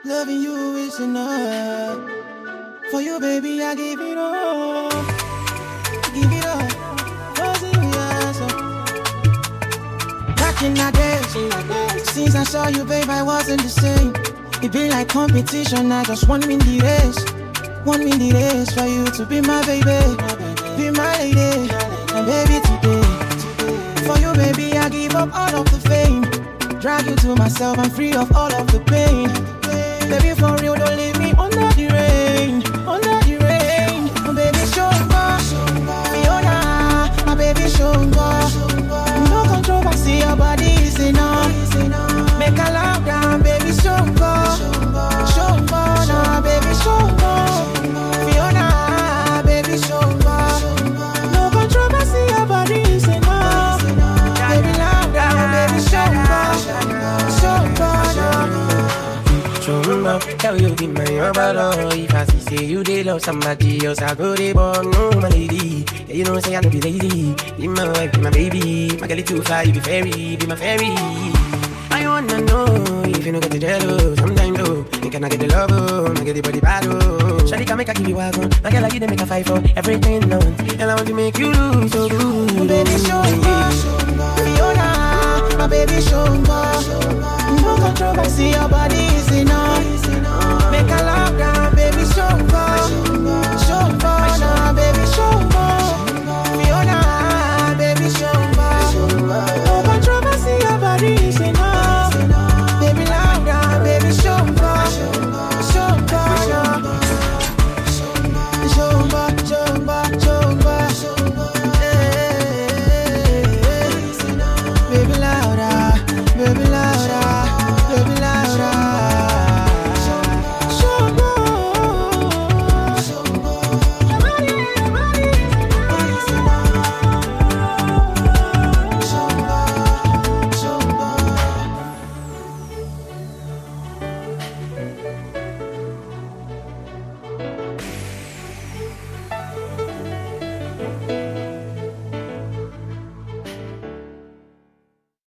Loving you is enough. For you, baby, I give it all. Give it all. For you, yes. Back in the days, since I saw you, babe, I wasn't the same. It be like competition, I just want win the race. Want win the race for you to be my baby. Be my lady, and baby today. For you, baby, I give up all of the fame. Drag you to myself, I'm free of all of the pain. Baby, for real, don't leave me under the rain. Under the rain. Oh, baby, show me, Fiona, my baby, show me. No controversy, your body is enough. Make a love down, baby, show me. Show me, nah, baby, show me. Fiona, baby, show me. No controversy, your body is enough. Baby, love down, baby, show me. Show me, show me, tell you be my umbrella. If I see say you did love somebody else, I go they born, no my lady. Yeah, you know say I no be lazy. Be my wife, be my baby. My girl too fly, you be fairy, be my fairy. I wanna know if you don't get the jello. Sometimes though, you cannot get the love, I get the body bad. Shawty can make a give you wagon. My girl like you, they make a fight for everything I want. And I want to make you lose so good. Baby, show me, Fiona, my baby, show me. No controversy, your body is